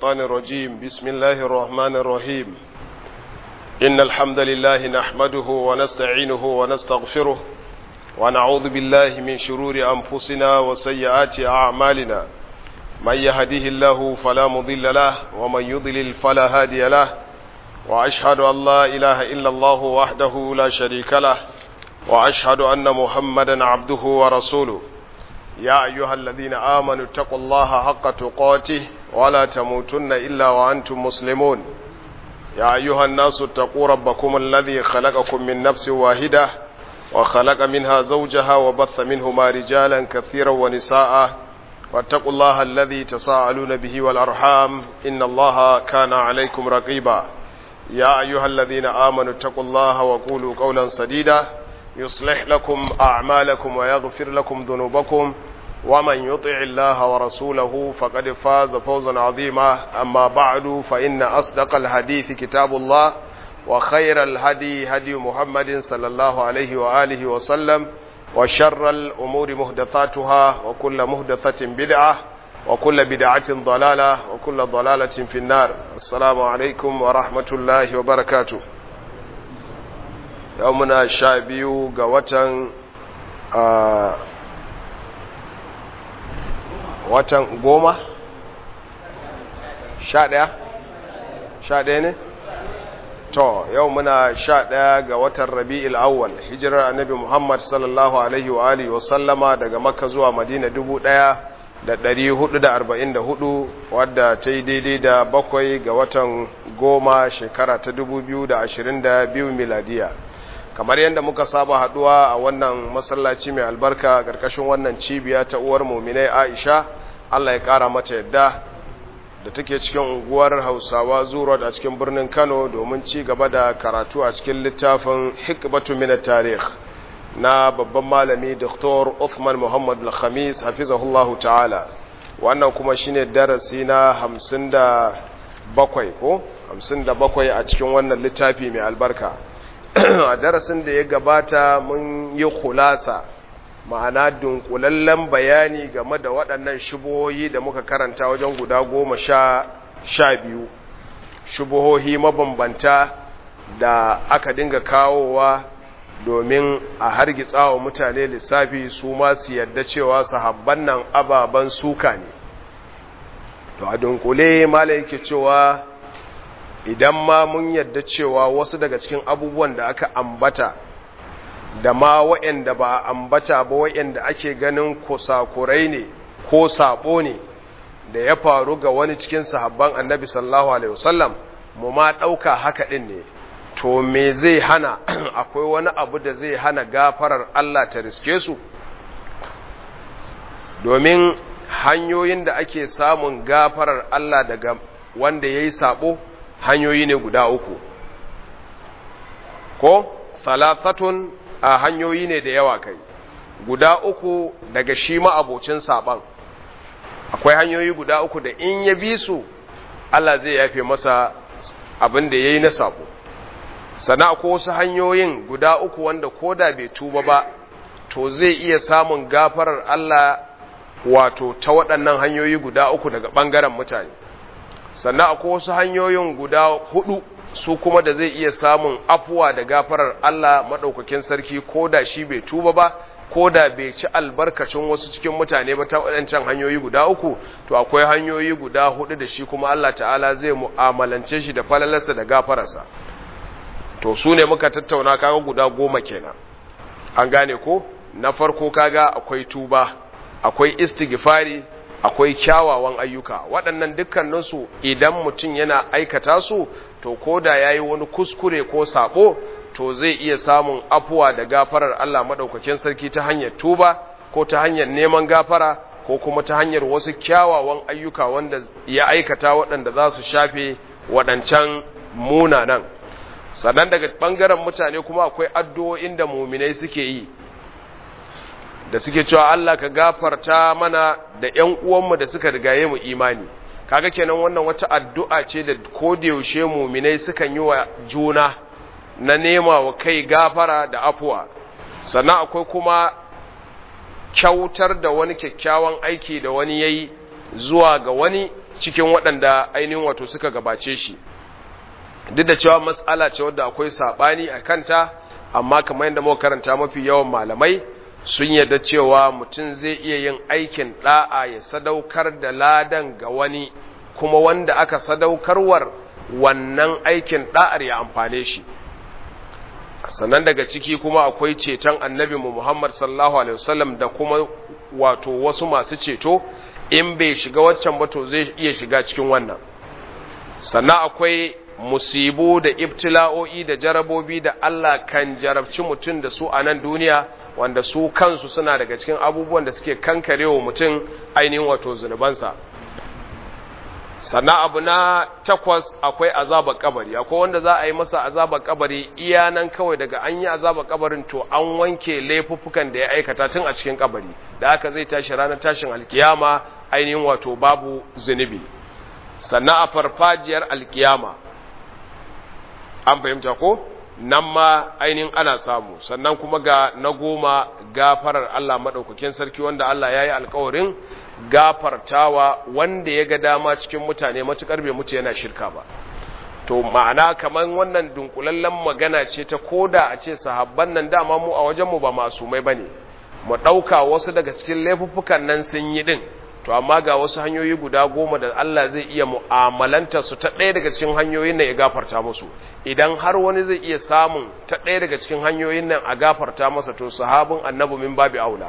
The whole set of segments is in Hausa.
الشيطان الرجيم بسم الله الرحمن الرحيم إن الحمد لله نحمده ونستعينه ونستغفره ونعوذ بالله من شرور أنفسنا وسيئات أعمالنا من يهده الله فلا مضل له ومن يضلل فلا هادي له وأشهد أن لا إله إلا الله وحده لا شريك له وأشهد أن محمدا عبده ورسوله يا أيها الذين آمنوا اتقوا الله حق تقاته ولا تموتن إلا وأنتم مسلمون يا أيها الناس اتقوا ربكم الذي خلقكم من نفس واحدة وخلق منها زوجها وبث منهما رجالا كثيرا ونساء واتقوا الله الذي تساءلون به والأرحام إن الله كان عليكم رقيبا يا أيها الذين آمنوا اتقوا الله وقولوا قولا سديدا يصلح لكم أعمالكم ويغفر لكم ذنوبكم ومن يطع الله ورسوله فقد فاز فوزا عظيما أما بعد فإن أصدق الحديث كتاب الله وخير الهدي هدي محمد صلى الله عليه وآله وسلم وشر الأمور محدثاتها وكل محدثة بدعة وكل بدعة ضلالة وكل ضلالة في النار. السلام عليكم ورحمة الله وبركاته. يومنا شابيو قوة watan goma? Sha ɗaya ne? To, yau muna 11 ga watan Rabi'ul Awwal, hijirar Annabi Muhammad sallallahu alaihi wa alihi wa sallama daga Makka zuwa Madina 1444, wadda ta yi daidai da 7 ga watan goma shekara ta 2022 miladiya. Kamar yadda muka saba haduwa a wannan masallaci mai albarka karkashin wannan cibiya ta uwar mu'minai Aisha, Allah ya kara mata yadda, da take cikin unguwar Hausawa Zuro a cikin birnin Kano domin ci gaba da karatu a cikin littafin Hikbatu min at-Tarikh na babban malami Dr. Uthman Muhammad Al-Khamis hafizahullahu ta'ala. Wannan kuma shine darasi na 57 ko 57 a cikin wannan littafi mai albarka. A darasin da ya gabata mun yi khulasa, ma'ana dunkulallen bayani game da waɗannan shubuhohi da muka karanta wajen guda 12 shubuhohi mabambanta da aka dinga kawowa domin a hargitsa wa mutane lissafi su ma su yadda cewa sahabban nan ababan suka ne. To a dunkule malai yake cewa idan ma mun yadda cewa wasu daga cikin abubuwan da aka ambata da ma waɗanda ba a ambata ba, waɗanda ake ganin kusakurai ne ko sabo ne da ya faru ga wani cikin sahabban Annabi sallallahu alaihi wasallam, mu ma ɗauka haka ɗin ne, to me zai hana akwai wani abu da zai hana gafarar Allah ta riske su? Domin hanyoyin da ake samun gafarar Allah daga wanda yayi sabo hanyoyi ne guda uku, ko thalathatun, a hanyoyi ne da yawa kai guda uku daga shi ma'abocin saban. Akwai hanyoyi guda uku da in ya bi su Allah zai yafe masa abin da yayi na sabo. Sana akwai wasu hanyoyin guda uku wanda koda bai tuba ba to zai iya samun gafarar Allah, wato ta waɗannan hanyoyi guda uku daga ɓangaren mutane. Sannan akwai wasu hanyoyin guda 4 su kuma da zai iya samun afuwa da gafarar Allah maɗaukakin sarki ko da shi bai tuba ba, ko da bai ci albarkacin wasu cikin mutane ba ta waɗancan hanyoyi guda uku, to akwai hanyoyi guda 4 da shi kuma Allah ta'ala zai mu'amalance shi da falalarsa da gafararsa. To su ne muka tattauna, kaga guda 10 kenan. An gane ko? Na farko kaga akwai tuba, akwai istighfari, akwai kyawawan ayyuka. Waɗannan dukkaninsu idan mutum yana aikata su, to ko da ya yi wani kuskure ko sabo, to zai iya samun afuwa da gafarar Allah maɗaukakin sarki ta hanyar tuba ko ta hanyar neman gafara ko kuma ta hanyar wasu kyawawan ayyuka wanda ya aikata waɗanda za su shafe waɗancan munanan. Sannan daga ɓangaren mutane kuma akwai addu'o'in da muminai suke yi, da suke cewa Allah ka gafarta mana da ƴan uwanmu da suka rigaye mu imani. Kaga kenan wannan wata addu'a ce da kodayaushe muminai sukan yi wa juna na nema wa kai gafara da afuwa. Sannan akwai kuma kyautar da wani kyakkyawan aiki da wani yayi zuwa ga wani cikin waɗanda ainihin wato suka gabace shi duk da cewa mas'ala ce wadda akwai sabani a kanta amma kamar yadda muka karanta mafi yawan malamai sun yarda cewa mutum zai iya yin aikin da'a ya sadaukar da ladan ga wani kuma wanda aka sadaukarwar wannan aikin da'ar ya amfane shi. Sannan daga ciki kuma akwai ceton annabi Muhammad sallallahu alaihi wasallam da kuma wato wasu masu ceto in bai shiga waccan ba to zai iya shiga cikin wannan. Sannan akwai musibu da ibtila'o'i da jarabobi da Allah kan jarabci mutum da su a nan duniya wanda su kansu suna daga cikin abubuwan da suke kankarewa mutum ainihin wato zunubansa. Sannan abu na 8 akwai azabar kabari, akwai wanda za a yi masa azabar kabari iya nan kawai daga an yi azabar kabarin to an wanke laifuffukan da ya aikata tun a cikin kabari da haka zai tashi ranar tashin alkiyama ainihin wato babu zunubi. Sannan a farfajiyar alkiyama an fahimta ko nan ma ainihin ana samu. Sannan kuma ga na 10 gafarar Allah madaukakin sarki wanda Allah ya yi alkawarin gafartawa wanda ya ga dama cikin mutane matukar bai mutu yana shirka ba. To ma'ana kaman wannan dunkulallen magana ce ta koda a ce sahabban nan dama mu a wajenmu ba masumai bane mu dauka wasu daga cikin laifuffukan nan sun yi din to amma ga wasu hanyoyi guda 10 da Allah zai iya mu'amalanta su ta ɗaya daga cikin hanyoyin nan ya gafarta musu. Idan har wani zai iya samun ta ɗaya daga cikin hanyoyin nan a gafarta masa to sahabin annabi min babi aula.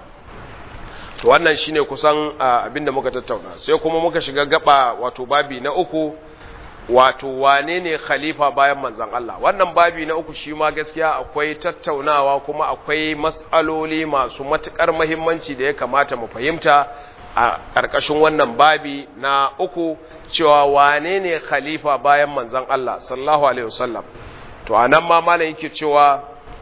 To wannan shine kusan abinda muka tattauna. Sai kuma muka shiga gaba wato babi na 3 wato wane ne khalifa bayan manzon Allah. Wannan babi na 3 shi ma gaskiya akwai tattaunawa kuma akwai mas'aloli masu matukar muhimmanci da ya kamata mu fahimta a ƙarƙashin wannan babi na 3 cewa wane ne khalifa bayan manzon Allah sallallahu alaihi wasallam. To anan ma malam yake cewa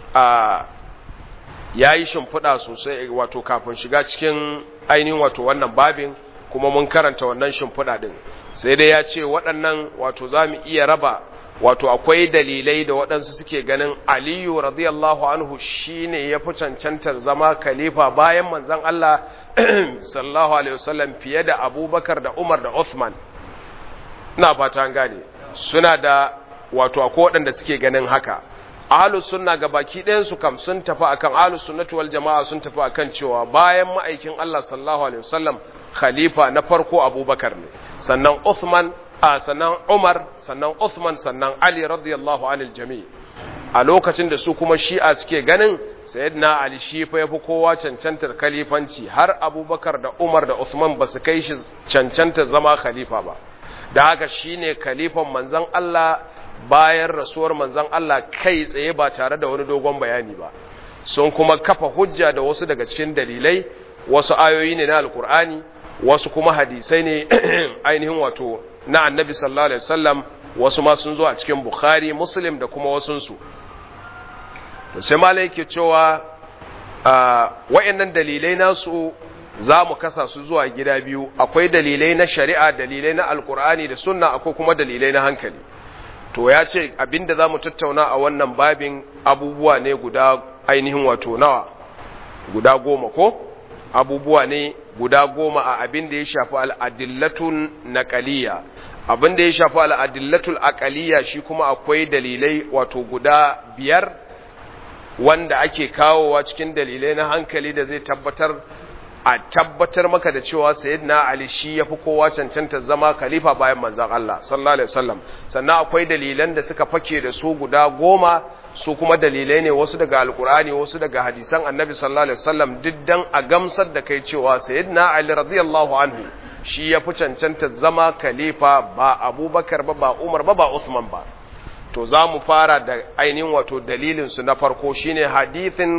yayi shimfiɗa sosai wato kafin shiga cikin ainihin wato wannan babin kuma mun karanta wannan shimfiɗa din. Sai dai ya ce waɗannan wato zamu iya raba wato akwai dalilai da waɗansu suke ganin Aliyu radiyallahu anhu shine ya fi cancantar zama khalifa bayan manzon Allah sallallahu alaihi wasallam fiye da Abubakar da Umar da Uthman. Ina fata an gane suna da wato akwai waɗanda suke ganin haka. Ahlus sunna gabaki ɗayan su kam sun tafi akan ahlus sunnati wal jama'a sun tafi akan cewa bayan ma'aikin Allah sallallahu alaihi wasallam khalifa na farko Abubakar ne sannan Uthman sannan Umar sannan Uthman sannan Ali radiyallahu anil jami'. A lokacin da su kuma Shi'a suke ganin sayyidina Ali shi fa yafi kowa cancantar khalifanci har Abubakar da Umar da Uthman ba su kai shi cancantar zama khalifa ba. Da haka shine khalifan manzon Allah bayan rasuwar manzon Allah kai tsaye ba tare da wani dogon bayani ba. Sun kuma kafa hujja da wasu daga cikin dalilai, wasu ayoyi ne na Alkur'ani, wasu kuma hadisai ne ainihin wato na Annabi sallallahu alaihi wasallam, wasu ma sun zo a cikin Bukhari, Muslim da kuma wasunsu. Sai malai yake cewa wayannan dalilai nasu za mu kasa su zuwa gida biyu, akwai dalilai na shari'a, dalilai na Alkur'ani da sunna, akwai kuma dalilai na hankali. To ya ce abinda za mu tattauna a wannan babin abubuwa ne guda ainihin wato nawa guda 10 ko abubuwa ne guda 10 a abin da ya shafi al'adillatun naqaliyya. Abin da ya shafi al'adillatul aqaliyya shi kuma akwai dalilai wato guda 5 wanda ake kawowa cikin dalilai na hankali da zai tabbatar maka da cewa sayyidina Ali shi yafi kowa cancanta zama khalifa bayan manzon Allah sallallahu alaihi wasallam. Sannan akwai dalilan da suka fake da su guda 10 su kuma dalilai ne wasu daga alkur'ani wasu daga hadisan annabi sallallahu alaihi wasallam diddan a gamsar da kai cewa sayyidina Ali radiyallahu anhu shi yafi cancanta zama khalifa ba Abubakar ba Umar ba Uthman ba. To za mu fara da ainihin wato dalilin su na farko shine hadithun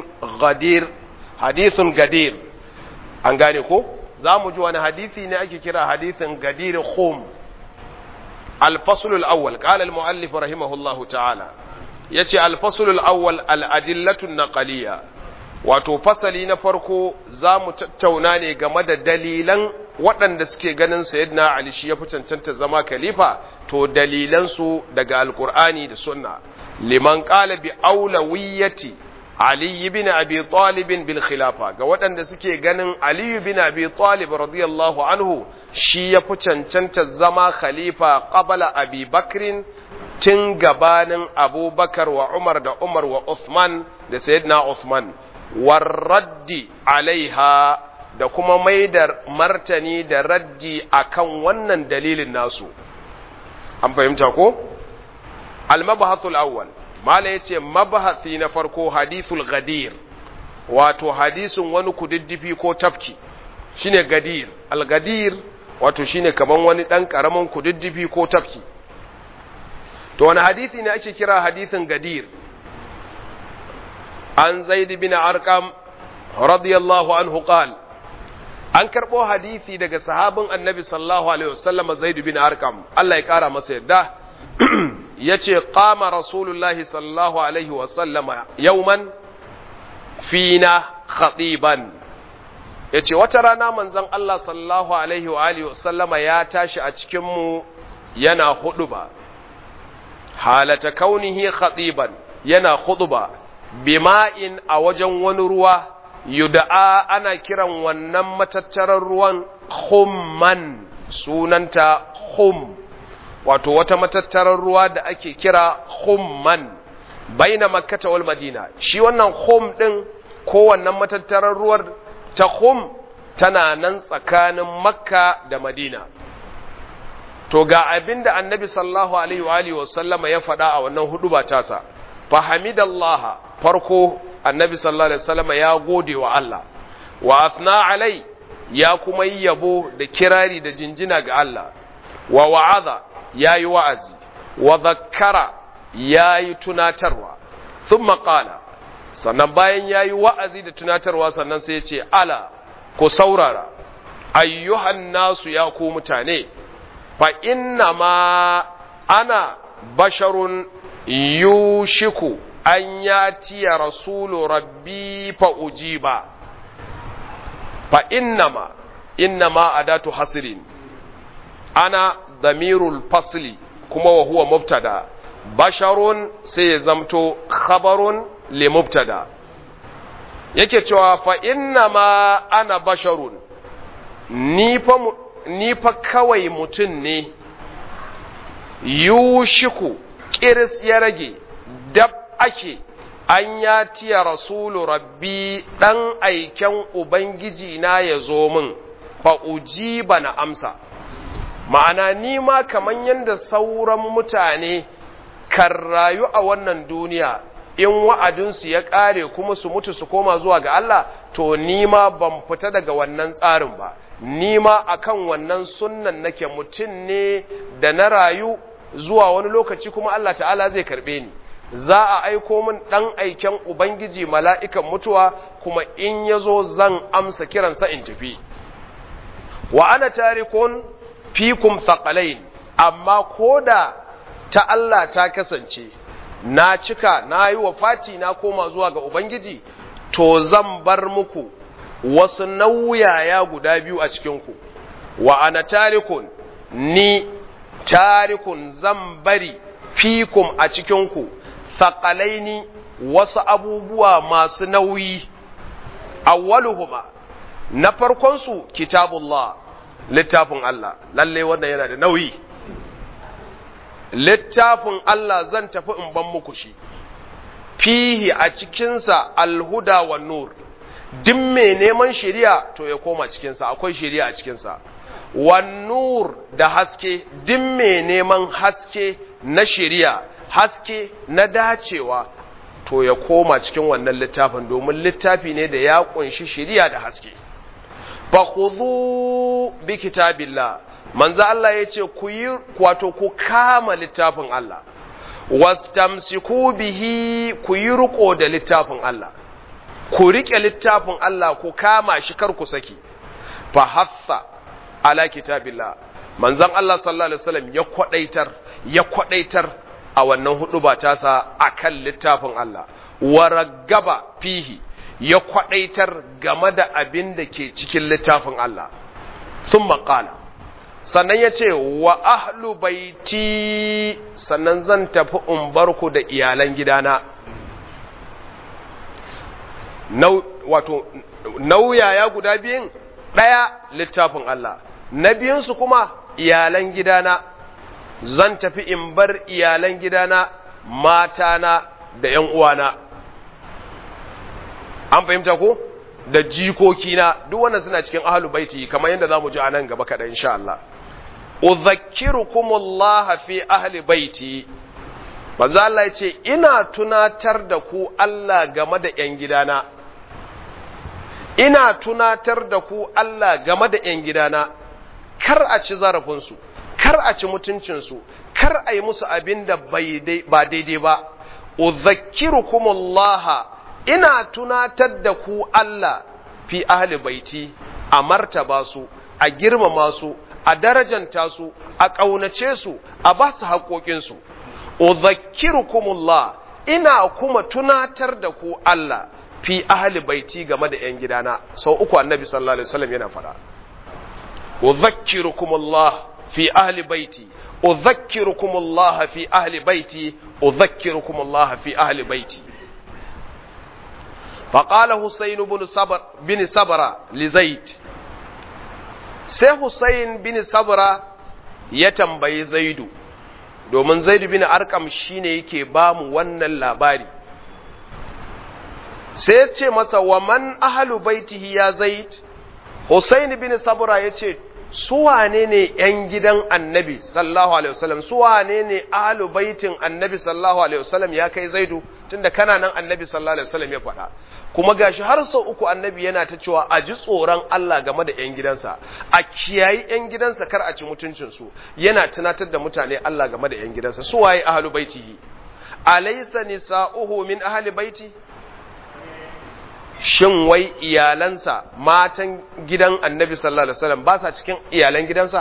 gadir. An gane ko za mu ji wani hadisi ne ake kira hadithin gadir khum. الفصل الأول قال المؤلف رحمه الله تعالى يتي الفصل الأول الأدلة النقلية wato fasali na farko za mu tattauna ne game da dalilan waɗanda suke ganin sayyidina Ali shi ya fi cancanta zama khalifa to dalilansu daga alkur'ani da sunna liman qala bi aulawiyyati Ali ibn Abi Talib bil khilafa ga waɗanda suke ganin Ali ibn Abi Talib radiyallahu anhu shi ya fi cancanta zama khalifa qabla Abi Bakrin tun gabanin Abubakar wa Umar da Umar wa Uthman da Sayyidina Uthman warraddi alaiha da kuma maidar martani da raddi akan wannan dalilin nasu. An fahimta ko? Al-mabahathul awwal mala yace mabahasi na farko hadithul gadir, wato hadisin wani kududdufi ko tafki shine gadir. Al-gadir wato shine kaman wani dan karamin kududdufi ko tafki. To wani hadisi ne ake kira hadisin gadir? An Zaid bin Arqam radiyallahu anhu qala, an karbo hadisi daga sahabin Annabi sallallahu alaihi wasallam Zaid bin Arqam, Allah ya kara masa yadda, yace qama rasulullahi sallallahu alaihi wasallama yawman fina khatiban, yace wata rana manzon Allah sallallahu alaihi wa alihi wasallama ya tashi a cikin mu yana huduba, halata kaunihi khatiban, yana khutba bima'in a wajen wani ruwa, yuda'a ana kiran wannan matattarar ruwan khumman, sunanta khum, wato wata matattarar ruwa da ake kira khumman baina makkata wal madina. Shi wannan khum din ko wannan matattarar ruwar ta khum tana nan tsakanin makka da madina. To ga abinda annabi sallallahu alaihi wa alihi wasallama ya faɗa a wannan huduba tasa, fahamidallaha, farko annabi sallallahu alaihi wasallama ya gode wa Allah, wa athna alai, ya kuma yi yabo da kirari da jinjina ga Allah, wa wa'aza, ya yi wa'azi, wa zakkara, ya yi tunatarwa, thumma qala, sannan bayan ya yi wa'azi da tunatarwa sannan sai ya ce, ala, ku saurara, ayyuhan nasu ya ku mutane, fa inna ma ana basharun yushiku an yatiya rasulu rabbi fa ujiba. Fa innama adatu hasrin, ana damirul fasli kuma wa huwa mubtada, basharun sai ya zamto khabarun li mubtada. Yake cewa fa innama ana basharun, ni fa kawai mutum ne, yushiku kiris ya rage, dab ake an ya tiya rasulu rabbi, ɗan aiken ubangiji na ya zo min, fa ujiba na amsa. Ma'ana ni ma kaman yadda sauran mutane kan rayu a wannan duniya, in wa'adinsu ya ƙare kuma su mutu su koma zuwa ga Allah, to ni ma ban fita daga wannan tsarin ba, ni ma akan wannan sunnan nake, mutum ne da na rayu zuwa wani lokaci kuma Allah ta'ala zai karɓe ni. Za a aiko min ɗan aiken Ubangiji mala'ikan mutuwa, kuma in ya zo zan amsa kiransa in tafi. Wa ana tarikun fikum thaqalain, amma koda ta Allah ta kasance na cika na yi wafati na koma zuwa ga Ubangiji, to zan bar muku wasu nauyaya guda biyu a cikinku. Wa ana tarikun, ni tarikun zan bari fikum a cikinku thaqalaini, wasu abubuwa masu nauyi. Awwaluhuma, na farkonsu kitabullah, littafin Allah. Lalle wannan yana da nauyi. Littafin Allah zan tafi in ban muku shi, fihi a cikinsa alhuda wa nur, duk mai neman shari'a to ya koma cikinsa, akwai shari'a a cikinsa. Wan nur, da haske, duk mai neman haske na shari'a, haske na dacewa, to ya koma cikin wannan littafin, domin littafi ne da ya kunshi shari'a da haske. Fa khudhu bi kitabillah, manzo Allah yace ku yi, wato ku kama littafin Allah, wastamsiku bihi, ku yi riko da littafin Allah, ku rike littafin Allah, ku kama shi kar ku saki. Fa haffa ala kitabillah, manzon Allah sallallahu alaihi wasallam ya kwadaitar a wannan huduba tasa akan littafin Allah, wa raggaba fihi, ya kwadaitar game da abin da ke cikin littafin Allah. Thumma qala, sannan ya ce wa ahlu baiti, sannan zan tafi in barku da iyalan gidana. wato nauyaya guda biyun, ɗaya littafin Allah, na biyunsu kuma iyalan gidana, zan tafi in bar iyalan gidana, matana da ‘yan uwana. An fahimta ko? Da jikokina, duk wannan suna cikin ahlul baiti kamar yadda za mu ji a nan gaba kaɗan insha Allah. Udhakkirukumullah fi ahli baiti. Manzo Allah ya ce, ina tunatar da ku Allah game da ‘yan gidana. Ina tunatar da ku Allah game da ‘yan gidana, kar a ci zarafinsu, kar a ci mutuncinsu, kar a yi musu abin da ba daidai ba. Udhakkirukumullah, ina tunatar da ku Allah fi ahli baiti, a martaba su, a girmama su, a darajanta su, a ƙaunace su, a ba su haƙoƙinsu. Udhakkirukumullah, ina kuma tunatar da ku Allah fi ahli baiti game da ‘yan gidana. Sau uku annabi sallallahu alaihi wasallam yana fara. Udhakkirukumullah fi ahli baiti, udhakkirukumullah fi ahli baiti, udhakkirukumullah fi ahli baiti. فقال حسين بن صبرة لزيد. sai Hussein bin Sabra ya tambayi Zaidu, domin Zaidu bin Arqam shine yake ba mu wannan labari. Sai ya ce masa, wa man ahlu baitihi ya Zaid? Hussein bin Sabra ya ce, su wane ne ‘yan gidan annabi sallallahu alaihi wasallam, su wane ne ahlu baitin annabi sallallahu alaihi wasallam ya kai Zaidu, tunda kana nan annabi sallallahu alaihi wasallam ya faɗa. Kuma gashi har sau uku annabi yana ta cewa a ji tsoron Allah game da ‘yan gidansa, a kiyayi ‘yan gidansa kar a ci mutuncinsu, yana tunatar da mutane Allah game da ‘yan gidansa. Su waye ahlu baitihi? Alaysa nisa'uhu min ahli baiti? Shin wai iyalansa, matan gidan annabi sallallahu alaihi wasallam ba sa cikin iyalan gidansa?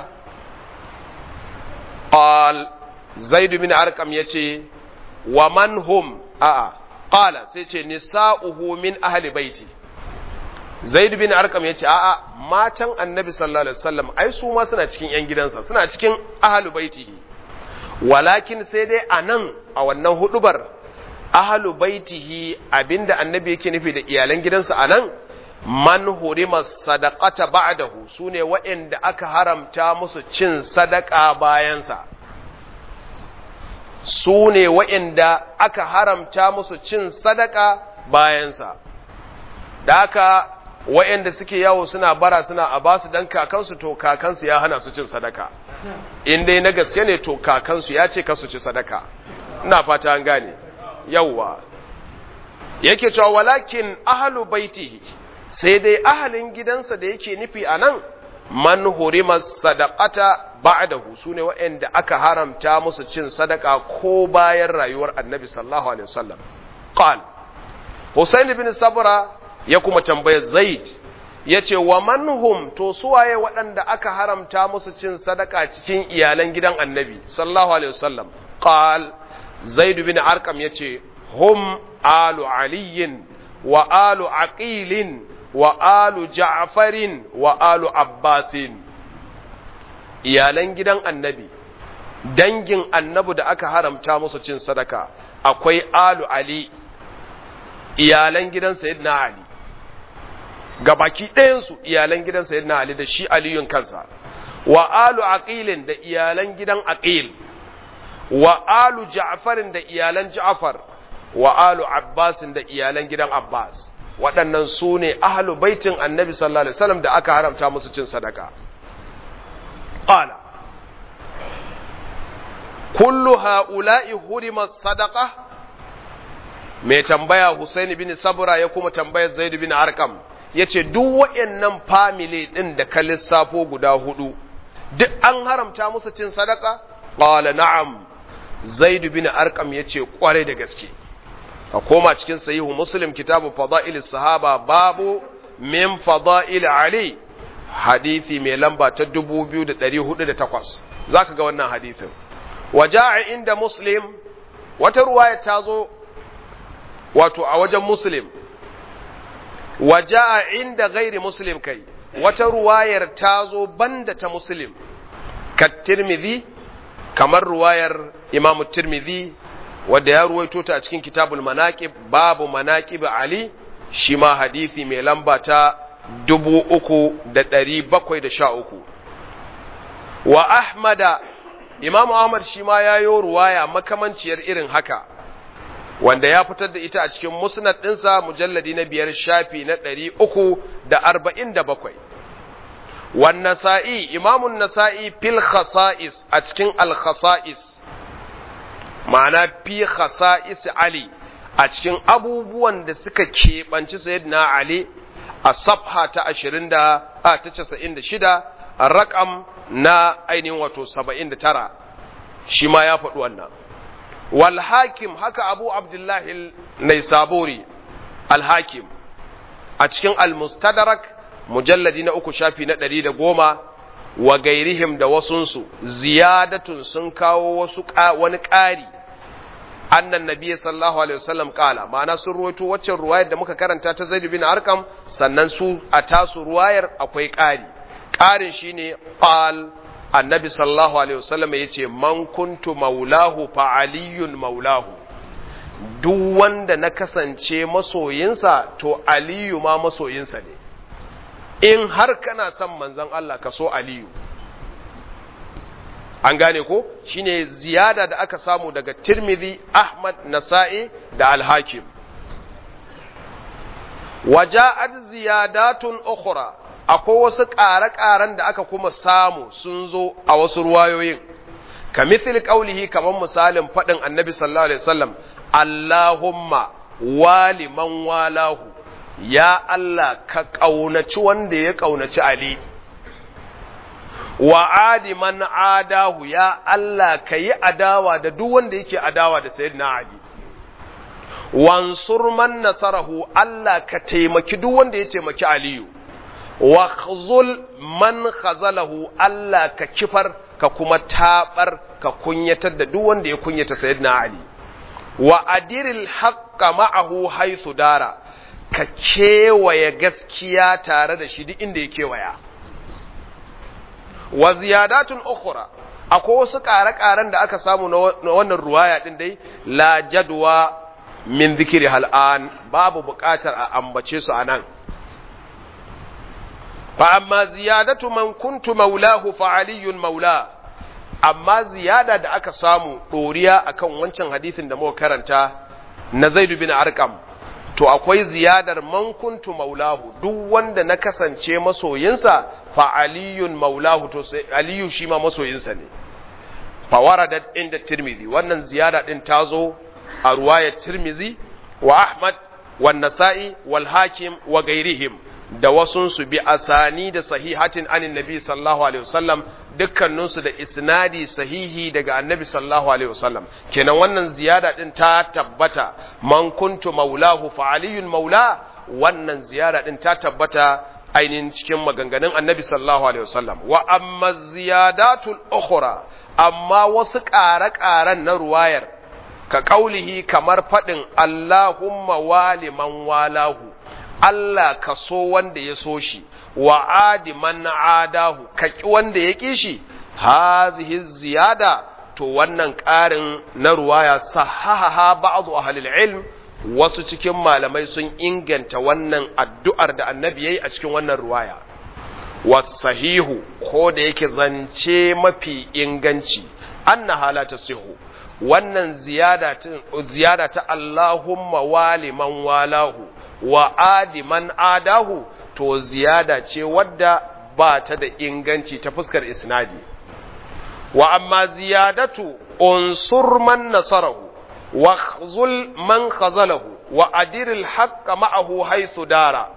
Qal Zaid bin Arqam yace, wa man hum? Qala sai ce nisa'uhu min ahli baiti. Zaid bin Arqam yace a'a, matan annabi sallallahu alaihi wasallam ai su ma suna cikin yan gidansa, suna cikin ahli baiti. Walakin sai dai anan a wannan hudubar ahlu baitihi, abinda annabi yake nufi da iyalan gidansa anan, man hurima sadaqata ba'dahu, sune waɗanda aka haramta musu cin sadaka bayansa. Sune waɗanda aka haramta musu cin sadaka bayansa. Da haka waɗanda suke yawo suna bara suna a basu dan kakansu, to kakansu ya hana su cin sadaka. In dai na gaske ne, to kakansu ya ce kasu ci sadaka. Ina fata an gane. Yawwa yake cewa walakin ahlu baitihi, sai dai ahalin gidansa da yake nufi anan, man hurima sadaqata ba'dahu, sune waɗanda aka haramta musu cin sadaka ko bayan rayuwar annabi sallallahu alaihi wasallam. Qal Husayn bin Sabra ya kuma tambaya Zaid, yace wa man hum, to suwaye waɗanda aka haramta musu cin sadaka cikin iyalan gidan annabi sallallahu alaihi wasallam? Qal Zaid bin Arqam yace, hum alu aliyin wa alu aqilin wa alu ja'farin wa alu abbasin. Iyalan gidan annabi, dangin annabi da aka haramta musu cin sadaka, akwai alu ali, iyalan gidan sayyidina ali, gabaki ɗayansu iyalan gidan sayyidina ali da shi aliyun kansa, wa alu aqilin da iyalan gidan aqil, wa alu ja'farin da iyalan ja'far, wa alu abbasin da iyalan gidan abbas. Waɗannan su ne ahlu baitin annabi sallallahu alaihi wasallam da aka haramta musu cin sadaka. Qala kullu ha'ula'i hurima sadaqa. Mai tambaya Husayn bin Sabra ya kuma tambayar Zaid bin Arqam, yace duk waɗannan family din da ka lissafo guda hudu duk an haramta musu cin sadaka? Qala na'am. Zaid bin Arqam yace kware da gaske. A koma cikin sahihu Muslim kitabu fada'il sahaba, babu min fada'il Ali, hadisi mai lamba ta 2408, zaka ga wannan hadisin. Waja'a inda Muslim, wata ruwaya ta zo wato a wajen Muslim, waja'a inda gairi Muslim, kai wata ruwayar ta zo banda ta Muslim, ka Tirmidhi, kamar ruwayar Imam Tirmidhi wadda ya ruwaito ta a cikin kitabul manaqib, babu manaqib Ali, shi ma hadisi mai lamba ta 3713. Wa Ahmada, Imam Ahmad shi ma ya yi ruwaya makamanciyar irin haka, wanda ya fitar da ita a cikin musnad ɗinsa mujalladi na 5 shafi na 347. Wan Nasa'i, Imamun Nasa'i fil khasa'is, a cikin al-khasa'is, ma'ana fi khasa'is Ali, a cikin abubuwan da suka keɓanci Sayyidina Ali, a safha ta 96, rakam na ainihin wato 79, shi ma ya faɗi wannan. Wal Hakim, haka Abu Abdullahi Naisaburi al-Hakim a cikin al-Mustadrak mujalladi na 3 shafi na 110, wa gairihim da wasunsu ziyadatun sun kawo wani ƙari, annan nabiy sallallahu alaihi wasallam kala, ma'ana sun ruwaito waccan ruwayar da muka karanta ta Zaid bin Arqam, sannan su a tasu ruwayar akwai ƙarin shine qal, annabi sallallahu alaihi wasallam yace man kuntu maulahu fa aliyun maulahu, duk wanda na kasance masoyinsa to aliyu ma masoyinsa ne. In har kana son manzon Allah ka so aliyu. An gane ko? Shine ziyada da aka samu daga Tirmidhi, Ahmad, Nasa'i da Al-Hakim. Waja'at ziyadatun ukhra, akwai wasu ƙare-ƙaren da aka kuma samu sun zo a wasu ruwayoyin. Kamithil qaulihi, kaman misalin faɗin Annabi sallallahu alaihi wasallam, Allahumma wali man walahu, ya Allah ka ƙaunaci wanda ya ƙaunaci Ali. Wa adi man adahu, ya Allah ka yi adawa da duk wanda yake adawa da Sayyidina Ali. Wansur man nasarahu, Allah ka taimaki duk wanda ya taimaki Aliyu. Wa khzul man khazalahu, Allah ka kifar ka kuma tabar ka kunyatar da duk wanda ya kunyata Sayyidina Ali. Wa adiril haqqa ma'ahu haythu dara, ka kewaye gaskiya tare da shi duk inda ya kewaya. Wa ziyadatun ukhra, akwai wasu ƙare-ƙaren da aka samu na wannan ruwaya din dai, la jadwa min dhikri hal'an, babu buƙatar a ambace su anan. Fa amma ziyadatu man kuntu maulahu fa aliyun maula, amma ziyada da aka samu ɗoriya akan wancan hadisin da muka karanta na Zaid bin Arqam, to akwai ziyadar man kuntu maulahu, duk wanda na kasance masoyinsa fa aliyun maulahu, to sai aliyu shi ma masoyinsa ne. Fa waradat inda Tirmidhi, wannan ziyada din tazo a ruwayar Tirmidhi wa Ahmad wa Nasa'i wal Hakim wa gairihim, da wasun su bi asani da sahihatin anin nabi sallallahu alaihi wasallam, dukkanin su da isnadi sahihi daga annabi sallallahu alaihi wasallam. Kenan wannan ziyada din ta tabbata, man kuntu maulahu fa aliyun maula, wannan ziyada din ta tabbata ainihin cikin maganganun annabi sallallahu alaihi wasallam. Wa amma ziyadatul ukhra, amma wasu ƙare-ƙaren na ruwayar, ka kaulihi, kamar faɗin Allahumma wali man walahu, Allah ka so wanda ya so shi, wa adi man adahu, ka ki wanda ya ki shi, hazihi ziyada, to wannan ƙarin na ruwaya sahaha ba'du ahlil ilm, wasu cikin malamai sun inganta wannan addu'ar da annabi yayi a cikin wannan ruwaya. Wasahihu, ko da yake zance mafi inganci, annaha la tasihu, wannan ziyada ta Allahumma wali man walahu wa adi man adahu, to ziyada ce wadda ba ta da inganci ta fuskar isnadi. Wa amma ziyadatu unsur man nasarahu wa khzul man khazalahu wa adiril haqqa ma'ahu haythu dara,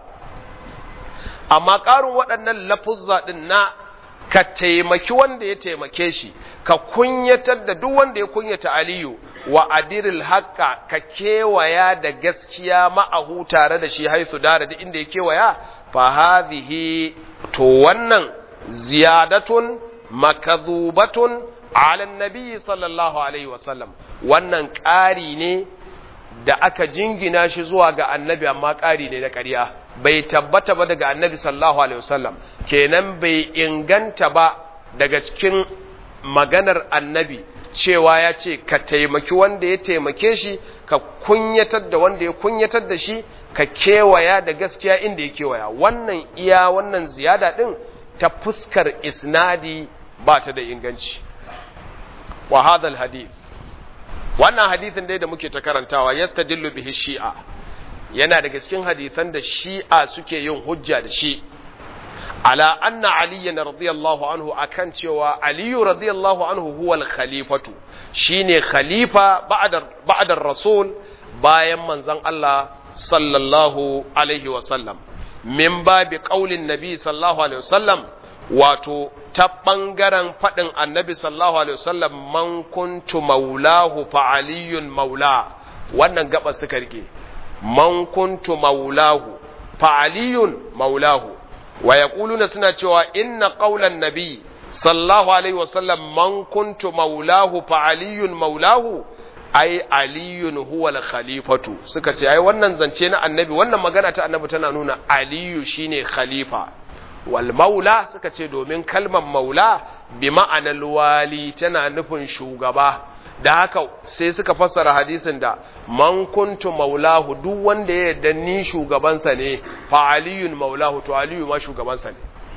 amma ƙarin waɗannan lafuzza din na ka taimaki wanda ya taimake shi, ka kunyatar da duk wanda ya kunyata Aliyu, wa adiril haqqa, ka kewaya da gaskiya ma'ahu tare da shi haisu dara duk inda ya kewaya, fa hadhihi, to wannan ziyadatun makadhubatun ala nabi sallallahu alaihi wasallam, wannan ƙari ne da aka jingina shi zuwa ga annabi, amma ƙari ne na ƙarya, bai tabbata ba daga annabi sallallahu alaihi wasallam, kenan bai inganta ba daga cikin maganar annabi cewa ya ce ka taimaki wanda ya taimake shi, ka kunyatar da wanda ya kunyatar da shi, ka kewaya da gaskiya inda ya kewaya. Wannan ziyada din ta fuskar isnadi ba ta da inganci. Wa hadha hadith, wannan hadithin dai da muke ta karantawa, yastadillu bihi shi'a, yana daga cikin hadisan da shi'a suke yin hujja da shi, ala anna aliyan radiyallahu anhu, akan cewa aliyu radiyallahu anhu huwa al-khalifatu, shine khalifa ba'da rasul, bayan manzon Allah sallallahu alaihi wasallam, min babi qaulin nabi sallallahu alaihi wasallam, wato ta bangaren fadin annabi sallallahu alaihi wasallam, man kuntu maulahu fa aliyun maula. Wannan gaba suka rike, man kuntu maulahu fa aliyun maulahu. Wa yaquluna, suna cewa inna qaulan nabi sallallahu alaihi wasallam man kuntu maulahu fa aliyun maulahu, ai aliyun huwa al-khalifatu. Suka ce ai wannan zance na annabi, wannan magana ta annabi tana nuna aliyu shine khalifa. Wal maula, suka ce domin kalmar maula bi ma'anar wali tana nufin shugaba, da haka sai suka fassara hadisin da man kuntu maulahu, duk wanda ya yarda ni shugabansa ne, fa aliyun maulahu, to aliyu ma shugabansa ne.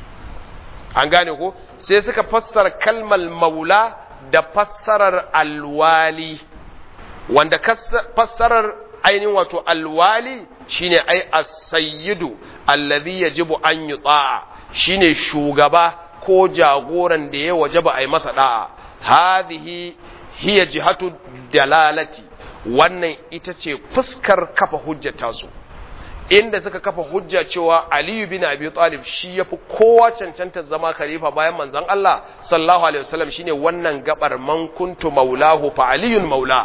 An gane ko? Sai suka fassara kalmar maula da fassarar alwali, wanda fassarar ainihin wato alwali shine ai as-sayyidu alladhi yajibu an yuta'a, shine shugaba ko jagoran da ya wajaba ai masa da'a. Hadhihi hiya jihatu dalalati, wannan ita ce fuskar kafa hujjata su, inda suka kafa hujja cewa Aliyu bin Abi Talib shi yafi kowa cancanta zama khalifa bayan manzon Allah sallallahu alaihi wasallam, shine wannan gabar man kuntu maulahu fa aliyun maula.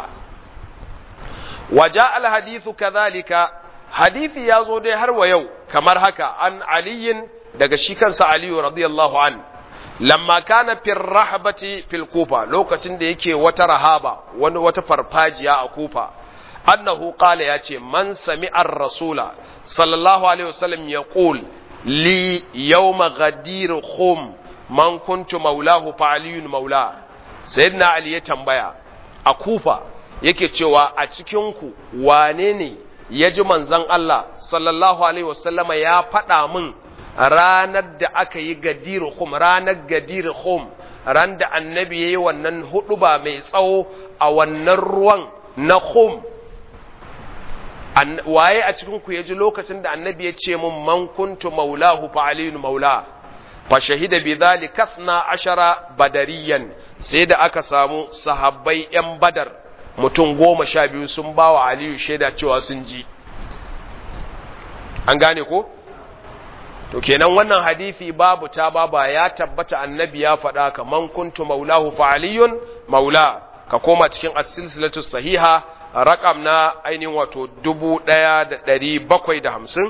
Waja al-hadithu kadhalika, hadithi yazo dai har wa yau kamar haka, an aliyin, daga shi kansa Aliyu radiyallahu an, lamma kana fil rahbati fil Kufa, lokacin da yake wata rahaba, wata farfajiya a Kufa, annahu qala, yace man sami'a ar-rasula sallallahu alaihi wasallam yaqul li yawma ghadir khum man kuntu maulahu fa aliyun maula. Sayyidina Ali ya tambaya a Kufa, yake cewa a cikin ku wane ne yaji manzon Allah sallallahu alaihi wasallama ya faɗa min ranar da aka yi gadir khum, ranar gadir khum, ran da annabi yayi wannan huduba mai tsawo a wannan ruwan na khum. Waye a cikin ku yaji lokacin da annabi ya ce mun man kuntu maulahu fa aliyun maula? Fa shahida bi dhalika 12 badariyan, sai da aka samu sahabbai yan badar mutum 12 sun bawa Aliyu shaida cewa sun ji. An gane ko? To kenan wannan hadisi babu ta baba, ya tabbata annabi ya faɗa ka man kuntu maulahu fa aliyun maula. Ka koma cikin as-silsilatu sahiha raqam na ainihin wato 1750.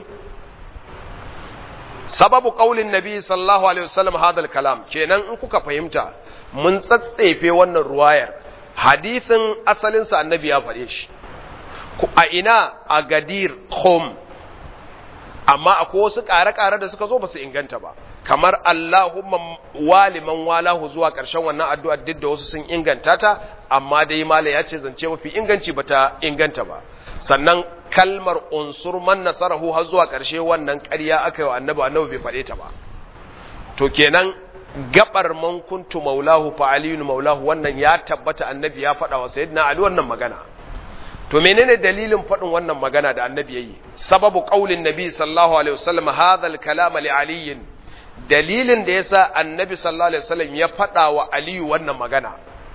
Sababu qaulin nabi sallallahu alaihi wasallam hadal kalam, kenan in kuka fahimta mun tsatsefe wannan ruwayar, hadisin asalin sa annabi ya faɗe shi a ina, a gadir khum, amma akwai wasu ƙare-ƙare da suka zo ba su inganta ba, kamar Allahumma waliman walahu zuwa ƙarshen wannan addu'ar, duk da wasu sun inganta ta, amma dai mala ya ce zance mafi inganci ba ta inganta ba. Sannan kalmar unsur man nasarahu har zuwa ƙarshe, wannan ƙarya aka yi wa annabi bai faɗe ta ba. To kenan gabar man kuntu maulahu fa aliyun maulahu, wannan ya tabbata annabi ya faɗa wa sayyidina Ali wannan magana. To menene dalilin faɗin wannan magana da annabi yayi? Sababu qaulin nabi sallallahu alaihi wasallam hadha al-kalam li Ali, dalilin da yasa annabi sallallahu alaihi wasallam ya faɗa wa Ali wannan magana.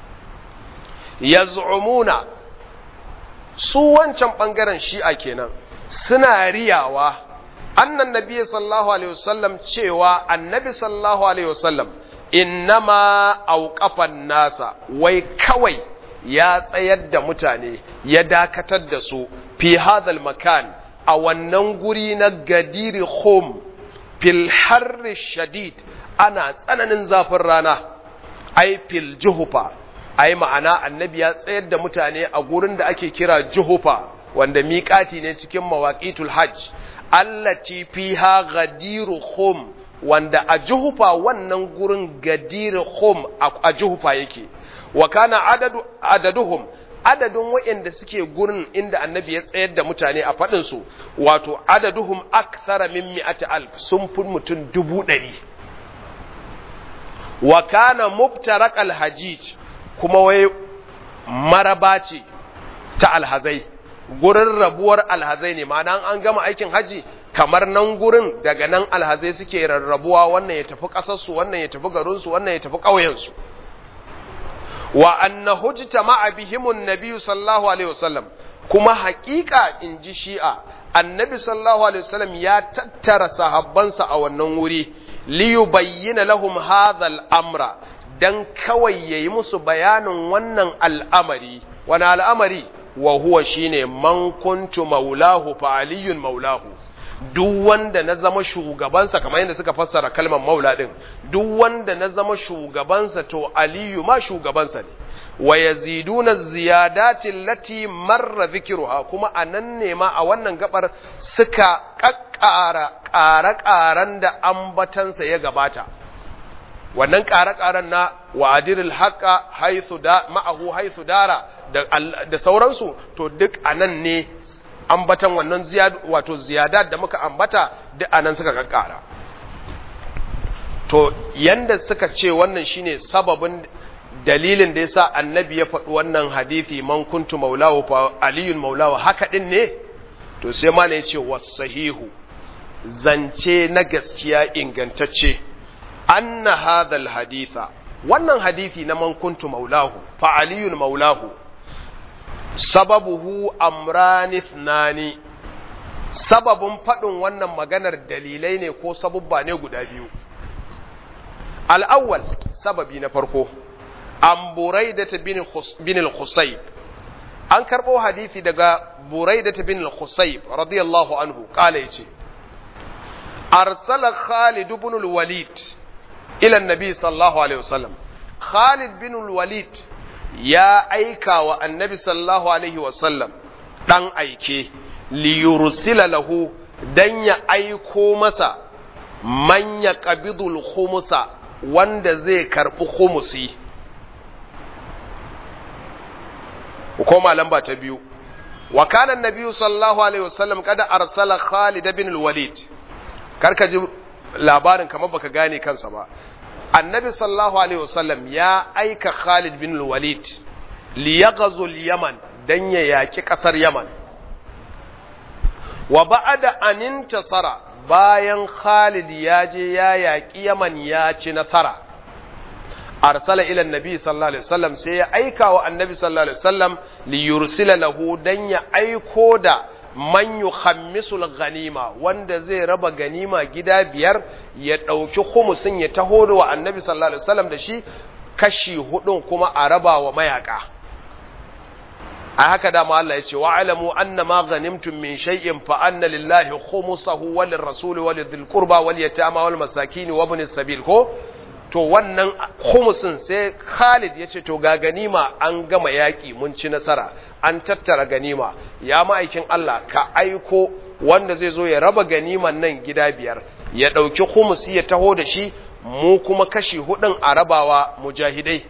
Yaz'umuna, su wancan bangaren Shi'a kenan, suna riyawa annan nabi sallallahu alaihi wasallam, cewa annabi sallallahu alaihi wasallam innama auqafan nasa, wai kawai ya tsayar da mutane, ya dakatar da su fi hadal makan, a wannan guri na gadir khum, fil harri shadid, ana tsananin zafin rana, ai fil juhufa, ai ma'ana annabi ya tsayar da mutane a gurin da ake kira juhufa, wanda miƙati ne cikin mawaqitul hajj, allati fiha gadir khum, wanda a juhufa, wannan gurin gadir khum a juhufa yake. wa kana adaduhum adadin waɗanda suke gurin inda annabi ya tsayar da mutane a faɗin su wato adaduhum akthara min 100,000 sun fi mutum 100,000 wa kana mubtarak alhajij kuma wai maraba ce ta alhazai gurin rabuwar alhazai ne ma'ana an gama aikin haji kamar nan gurin daga nan alhazai suke rarrabuwa wannan ya tafi ƙasarsu wannan ya tafi garinsu wannan ya tafi ƙauyensu wa anna hujta ma'a bihimun nabiyyu sallallahu alaihi wasallam kuma haƙiƙa inji shi'a annabi sallallahu alaihi wasallam ya tattara sahabbansa a wannan wuri li yubayyana lahum hadha al-amra dan kawai yayi musu bayanin wannan al'amari wani al'amari wa huwa shine man kuntu maulahu fa aliyun maulahu duk wanda na zama shugabansa kamar yadda suka fassara kalmar maula din duk wanda na zama shugabansa to aliyu ma shugabansa ne wa yaziduna ziyadati allati marra dhikruha kuma anan ne ma a wannan gabar suka kakkara ƙare-ƙaren da ambatansa ya gabata wannan ƙare-ƙaren na wa'adirul haqqa haythu da ma'ahu haythu dara da sauransu to duk anan ne ambatan wannan wato ziyadat da muka ambata duk anan suka kakkara to yanda suka ce wannan shine sababin dalilin da yasa annabi ya faɗi wannan hadisi man kuntu maulahu fa aliyun maulahu haka din ne to sai malai ya ce wasahihu zance na gaskiya ingantacce anna hadha haditha wannan hadisi na man kuntu maulahu fa aliyun maulahu sababuhu amrani ithnani sababin faɗin wannan maganar dalilai ne ko sabubba ne guda biyu al-awwal sababi na farko an buraidata bin al-khusayb an karbo hadisi daga buraidata bin al-khusayb radiyallahu anhu kala yace arsala khalid ibn al-walid ila an-nabi sallallahu alaihi wasallam khalid bin al-walid ya aika wa annabi sallallahu alaihi wasallam dan aike li yursila lahu dan ya aiko masa man yaqbidul khumsa wanda zai karbi khumsi hukuma lamba ta biyu wa kana annabi sallallahu alaihi wasallam kada arsala khalid bin al-walid karka ji labarin kamar baka gane kansa ba annabi sallallahu alaihi wasallam ya aika Khalid bin Walid li yaghzu al-Yaman dan ya yaki kasar Yaman wa ba'da an intasara bayan Khalid ya je ya yaki Yaman ya ci nasara arsala ila annabi sallallahu alaihi wasallam sai ya aika wa annabi sallallahu alaihi wasallam li yursila lahu dan ya aiko da man yukhammisul ghanima wanda zai raba ganima gida biyar ya dauki khumusin ya taho wa annabi sallallahu alaihi wasallam da shi kashi hudun kuma a raba wa mayaka a haka da ma Allah ya ce wa alamu anna ma ghanimtum min shay'in fa anna lillahi khumsahu wa lirrasul wa lidhil qurba wal yatama wal masakin wa ibnis sabil ko to wannan khumusin sai Khalid ya ce to ga ganima an gama yaki mun ci nasara an tattara ganima ya ma'aikin Allah ka aiko wanda zai zo ya raba ganiman nan gida biyar ya dauki khumusi ya taho da shi mu kuma kashi hudun a rabawa mujahidai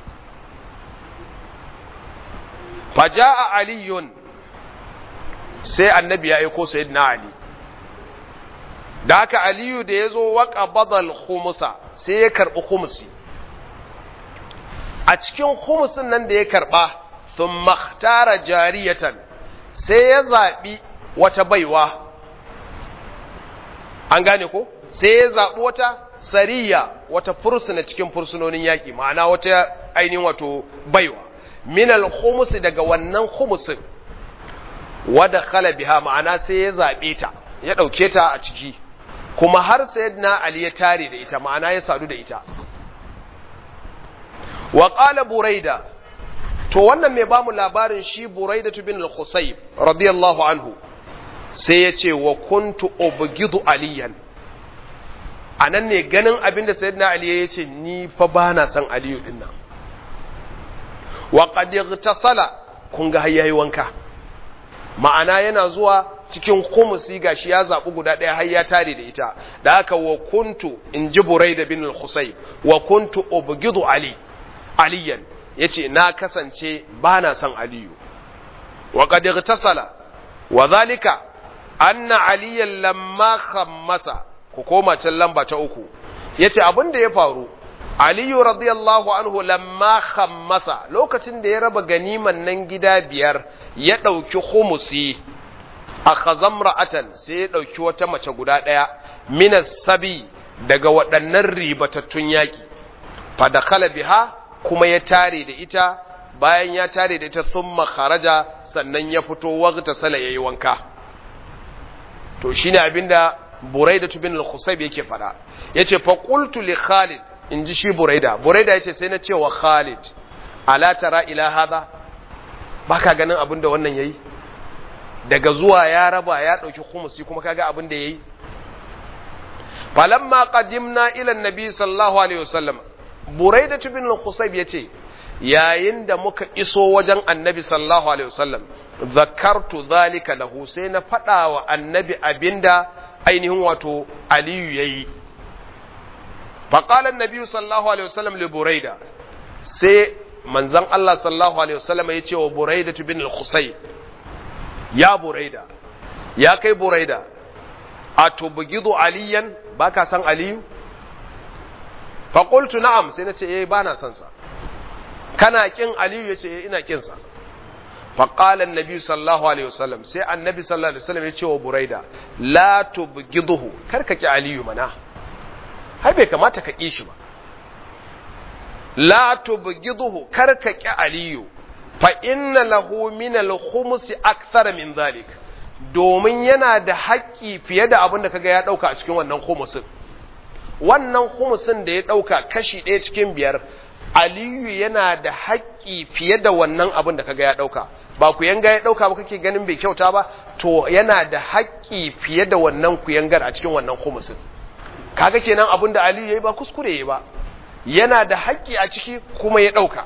faja'a aliyun sai annabi ya aiko sayyidina ali da haka aliyu da yazo waqa badal khumusa sai ya karbi khumusi a cikin khumusin nan da ya karba thumma ikhtara jariyatan sai ya zabi wata baiwa an gane ko sai ya zabi wata sariya wata fursuna cikin fursunonin yaki ma'ana wata ainihin wato baiwa min al-khumus daga wannan khumusin wada khala biha ma'ana sai ya zabe ta ya dauke ta a ciki kuma har sayyidina ali ya tare da ita ma'ana ya sadu da ita wa qala buraida to wannan mai bamu labarin shi buraida bin al-khusayb radiyallahu anhu sai ya ce wa kuntu ubghidu aliyan anan ne ganin abinda sayyidina ali ya ce ni fa bana san aliyu dinnan wa qad ightasala kun ga yayi wanka ma'ana yana zuwa cikin khumusi gashi ya zabi guda daya har ya tare da ita da haka wa kuntu inji buraida bin al-khusayb wa kuntu ubghidu aliyan yace na kasance bana son aliyu wa qad igtasala wa zalika anna aliyan lamma khammasa ku koma can lamba ta 3 yace abin da ya faru aliyu radiyallahu anhu lamma khammasa lokacin da ya raba ganiman nan gida 5 ya dauki khumusi akhazamra'atan sai ya dauki wata mace guda daya minas sabi daga waɗannan ribatattun yaki fa dakhala biha kuma ya tare da ita bayan ya tare da ita thumma kharaja sannan ya fito waqta sala yayi wanka to shine abinda Buraida bin al-Khusayb yake fada yace fa qultu li Khalid inji shi Buraida yace sai na ce wa Khalid ala tara ila hada baka ganin abinda wannan yayi daga zuwa ya raba ya dauki khumusi kuma kaga abinda yayi falamma qadimna ila an-nabi sallallahu alaihi wasallam Buraida bin al-Khusayb yace yayin da muka iso wajen annabi sallallahu alaihi wasallam zakartu zalika lahu sai na fada wa annabi abinda ainihin wato aliyu yayi fa qala annabi sallallahu alaihi wasallam li Buraida sai manzon Allah sallallahu alaihi wasallam yace wa Buraida bin al-Khusayb ya Buraida ya kai Buraida atubghidu aliyan baka san aliyu fa qultu na'am sai nace bana san sa kana kin aliyu yace ina kin sa fa qala annabi sallallahu alaihi wasallam sai annabi sallallahu alaihi wasallam yace wa Buraida la tubghiduhu karka ki aliyu mana hai bai kamata ka ki shi ba la tubghiduhu karka ki aliyu fa inna lahu min al-khums akthar min dhalik domin yana da haƙƙi fiye da abin da kaga ya dauka a cikin wannan khumusin wannan khumusin da ya dauka kashi 1 cikin 5 aliyu yana da haƙƙi fiye da wannan abin da kaga ya dauka ba ku yanga ya dauka ba kake ganin bai kyauta ba to yana da haƙƙi fiye da wannan ku yangar a cikin wannan khumusin kaga kenan abin da aliyu yayi ba kuskure yayi ba yana da haƙƙi a ciki kuma ya dauka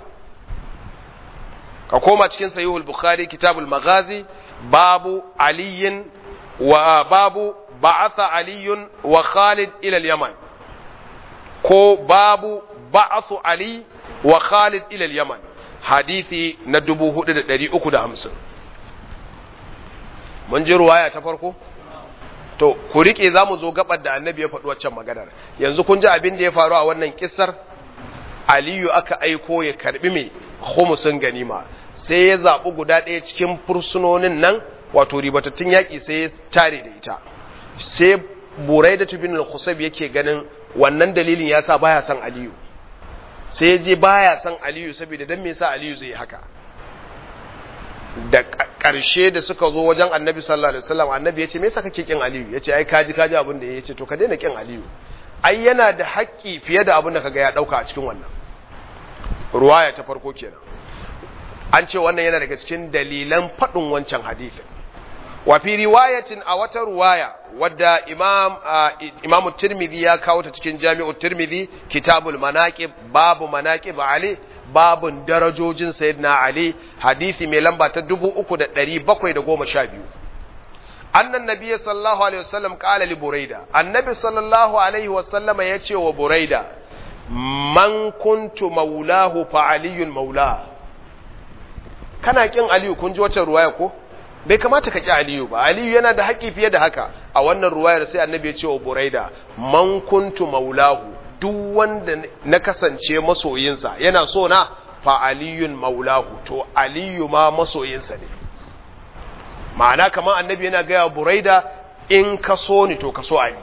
ka koma cikin sahihul bukhari kitabul maghazi babu aliyin wa babu ba'atha aliyun wa khalid ila al-yaman ko babu ba'athu ali wa khalid ila al-yaman hadisi na 4350 mun ji ruwaya ta farko to ku rike zamu zo gabar da annabi ya faɗi waccan maganar yanzu kun ji abin da ya faru a wannan kissar aliyu aka aiko ya karbi mai khumusin ganima sai ya zaɓi guda ɗaya cikin fursunonin nan wato ribatattun yaƙi sai ya tare da ita sai Buraida bin al-Khusayb yake ganin wannan dalilin yasa baya son Aliyu sai ya je baya son Aliyu saboda dan me yasa Aliyu zai haka da ƙarshe da suka zo wajen Annabi sallallahu alaihi wasallam Annabi ya ce me yasa kake kin Aliyu yace ai kaji abin da yace to ka daina kin Aliyu ai yana da haƙƙi fiye da abin da kaga ya dauka a cikin wannan ruwaya ta farko kenan an ce wannan yana daga cikin dalilan faɗin wancan hadisin wa fi riwayatin a wata ruwaya wadda imam Tirmidhi ya kawo ta cikin Jami'u Tirmidhi kitabul manaqib babu manaqib Ali babun darajojin sayyidina Ali hadisi mai lamba ta 3712 annan nabiyyi sallallahu alaihi wasallam qala li Buraida annabi sallallahu alaihi wasallam yace wa Buraida man kuntu maulahu fa aliyun maula kana kin Aliyu kun ji wacce ruwaya ko bai kamata ka ki Aliyu ba Aliyu yana da haƙi fiye da haka a wannan ruwayar sai annabi ya ce wa Buraida man kuntu maulahu duk wanda na kasance masoyinsa yana so na fa aliyun maulahu to Aliyu ma masoyinsa ne ma'ana kamar annabi yana ga ya Buraida in ka so ni to ka so Ali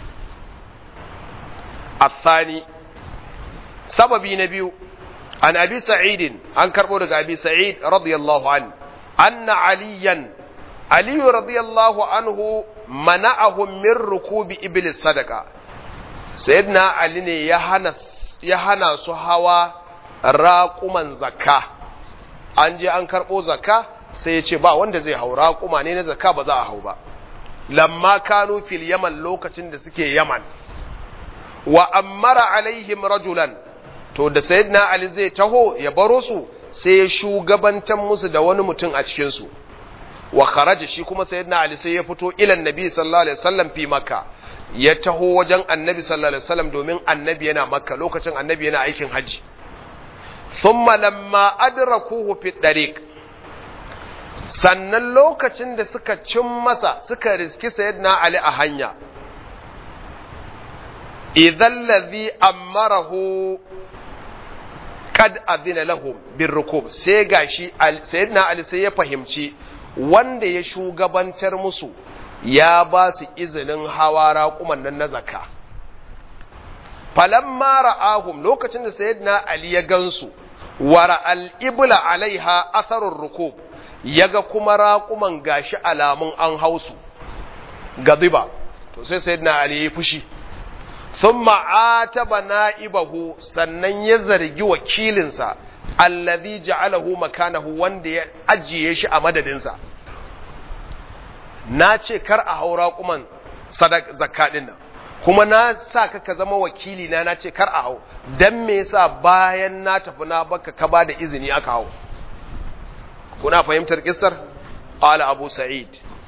athani sababi na biyu an abi sa'id an karbo daga abi sa'id radiyallahu an anna aliyan ali radiyallahu anhu mana'ahum min rukubi iblis sadaqa sayyidina ali ne ya hana su hawa raquman zakka an je an karbo zakka sai ya ce ba wanda zai hau raquma ne na zakka ba za a hau ba lamma kanu fil yaman lokacin da suke yaman wa ammara alaihim rajulan to da sayyidina ali zai taho ya baro su sai ya shugabantar musu da wani mutum a cikin su wa kharaja shi kuma sayyidina ali sai ya fito ila annabi sallallahu alaihi wasallam fi makka ya taho wajen annabi sallallahu alaihi wasallam domin annabi yana makka lokacin annabi yana aikin haji thumma lamma adrakuhu fi tariq, sannan lokacin da suka cin masa suka riski sayyidina Ali a hanya, idhal ladhi amarahu kad adina lahum birrukub, sai gashi sayyidina Ali sai ya fahimci wanda ya shugabantar musu ya ba su izinin hawa raƙuman nan na zakka. Falamma ra'ahum, lokacin da sayyidina Ali ya gansu, wa ra'al ibla alaiha atharur rukub, yaga kuma raƙuman gashi alamun an hausu gaziba, to sai sayyidina Ali ya fushi. Thumma ataba na'ibahu, sannan ya zargi wakilinsa alladhi ja'alahu makanahu, wanda ya ajiye shi a madadinsa. Na ce kar a haura kuman zakka din nan, kuma na sa ka zama wakili na ce kar a hau, dan me yasa bayan na tafi na baka ka ba da izini aka hau? Kuna fahimtar kissar? Qala Abu Sa'id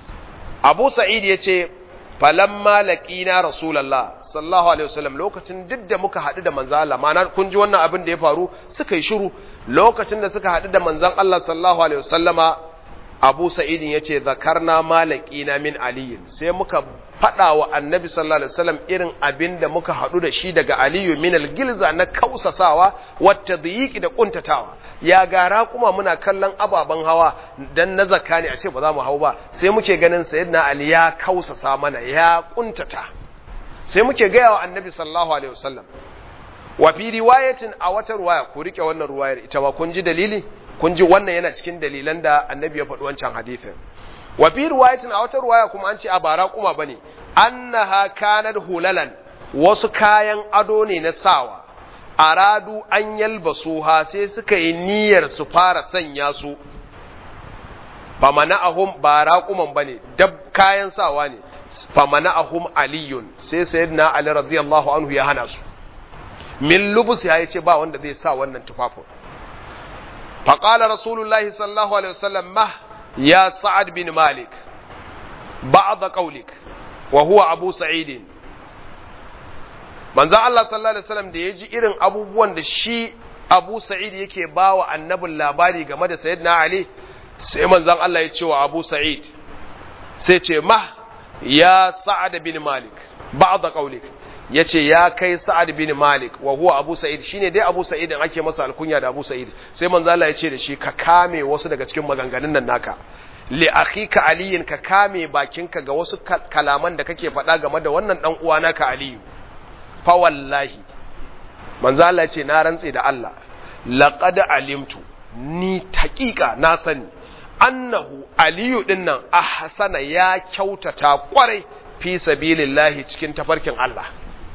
yace falamma laqina rasulullah sallallahu alaihi wasallam, lokacin duk da muka haɗu da manzon Allah, ma'ana kun ji wannan abin da ya faru, suka yi shiru. Lokacin da suka haɗu da manzon Allah sallallahu alaihi wasallama, Abu Sa'id yace zakarna malaqina min Ali, sai muka faɗa wa annabi sallallahu alaihi wasallam irin abin da muka haɗu da shi daga Aliyu min al-gilza na kausasawa wata dhiqi da kuntatawa. Ya gara kuma muna kallon ababen hawa dan na zakka ne a ce ba za mu hau ba, sai muke ganin sayyidina Ali ya kausasa mana, ya kuntata, sai muke gaya wa annabi sallallahu alaihi wasallam. Wa fi riwayatin, a wata ruwaya, ku rike wannan ruwayar ita ma, kun ji dalili, kun ji wannan yana cikin dalilan da annabi ya faɗi wancan hadisin. Wa fi riwayatin, a wata ruwaya kuma an ce a bara kuma bane, annaha kanat hulalan, wasu kayan ado ne na sawa, aradu an yalbasuha, sai suka yi niyyar su fara sanya su. Famana'ahum, ba raquman bane, dab kayan sawa ne. Famana'ahum aliyun, sai sayyidina Ali radiyallahu anhu ya hana su. Min lubus ya ce ba wanda zai sa wannan tufafin. Faqala rasulullahi sallallahu alaihi wasallam, ma ya Sa'ad bin Malik ba'd qawlik wa huwa Abu Sa'id. Manzo Allah sallallahu alaihi wasallam da yaji irin abubuwan da shi Abu Sa'id yake bawa annabin labari game da sayyidina Ali, sai manzon Allah ya ce wa Abu Sa'id, sai ce ma ya Sa'ad bin Malik ba'd qawlik, yace ya kai Sa'ad bin Malik wa huwa Abu Sa'id, shine dai Abu Sa'id din ake masa alkunya da Abu Sa'id. Sai manzo Allah ya ce da shi, ka kame wasu daga cikin maganganun nan naka, li akhika aliyin, ka kame bakinka ga wasu kalaman da kake faɗa game da wannan dan uwa naka Aliyu. Fa wallahi, manzo Allah ya ce na rantse da Allah, laqad alimtu, ni taqiqa na sani, annahu Aliyu dinnan ahsana, ya kyautata kwarai fi sabilillahi, cikin tafarkin Allah.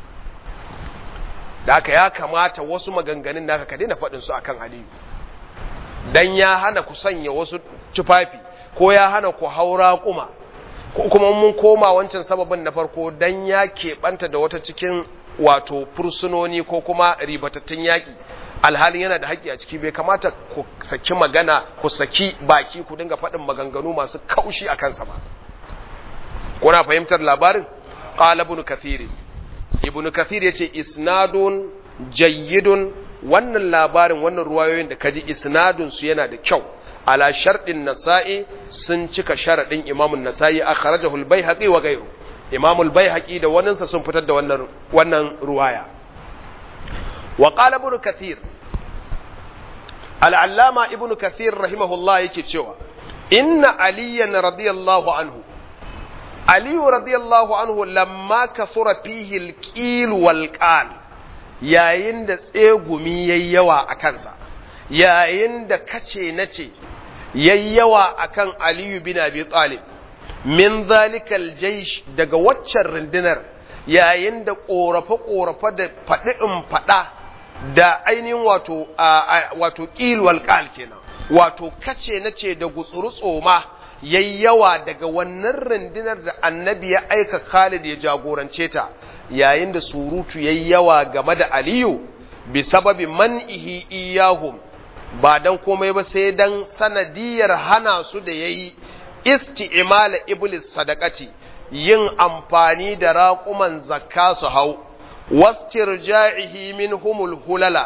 Da haka ya kamata wasu maganganun naka ka daina faɗin su akan Aliyu, dan ya hana ku sanya wasu tufafi, ko ya hana ku haura kuma, ko kuma mun koma wancan sababin na farko, dan ya keɓanta da wata cikin wato fursunoni ko kuma ribatattun yaƙi, alhalin yana da haƙƙi a ciki. Bai kamata ku saki magana, ku saki baki, ku dinga faɗin maganganu masu kaushi a kansa ba. Kuna fahimtar labarin? Qala ibn Kathir yace isnadun jayyidun, wannan labarin, wannan ruwayoyin da kaji isnadun su yana da kyau, ala sharɗin Nasa'i, sun cika sharadin Imam an-Nasa'i, akhrajahu al-Baihaqi wa ghayru. Imam al-Baihaqi da waninsa sun fitar da wannan ruwaya. Wa qala ibn Kathir, al-Allama ibn Kathir rahimahullah yake cewa, inna aliyan radiyallahu anhu, Aliyu radiyallahu anhu lamma kasura fihi al-qil wal qal, yayin da tsegumi yayi yawa a kansa, yayin da kace nace yayi yawa akan Aliyu bin Abi Talib, min zalikal jaysh, daga waccan rundunar, yayin da korafe da faɗi in faɗa da ainihin wato qil wal qal kenan, wato kace nace da gutsuru tsoma yayi yawa daga wannan rundunar da annabi ya aika Khalid ya jagorance ta, yayin da surutu yayi yawa game da Aliyu, bi sababi man'ihi iyahum, ba dan komai ba sai dan sanadiyar hana su da yayi isti'mal iblis sadaqati, yin amfani da raquman zakka su hau, wastirja'ihi minhumul hulala,